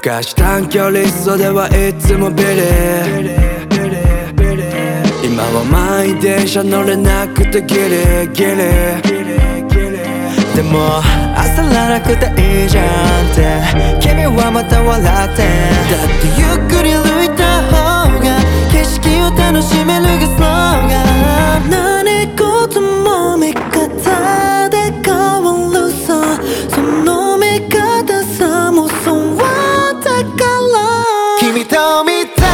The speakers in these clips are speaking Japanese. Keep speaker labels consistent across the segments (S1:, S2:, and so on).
S1: 昔短距離走ではいつもビリ今は満員電車乗れなくてギリギリでも焦らなくていいじゃんって君はまた笑ってだってゆっくり歩いた方が景色を楽しめるがスローガン何事も見方で変わるさその見方さもそうだから君と見た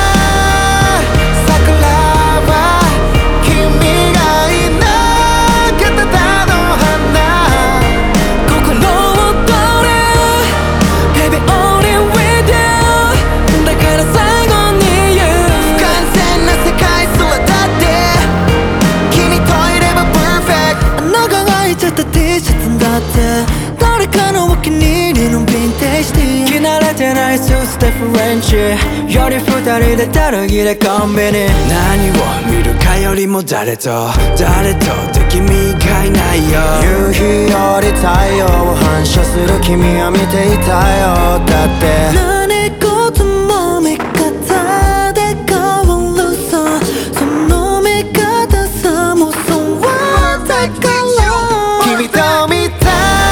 S1: 誰かのお気に入りのヴィンテージティー着慣れてないスーツでフレンチより二人でたるぎでコンビニ何を見るかよりも誰とって君がいないよ
S2: 夕日より太陽を反射する君は見ていたよだって
S1: 何事も見方で変わるさその見方さもそうだから君と見た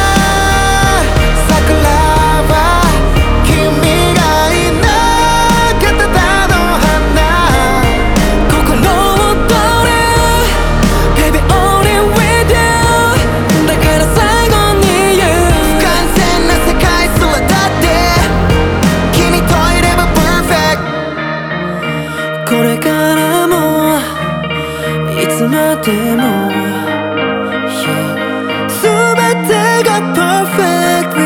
S1: これからもいつまでも、yeah、全てが perfect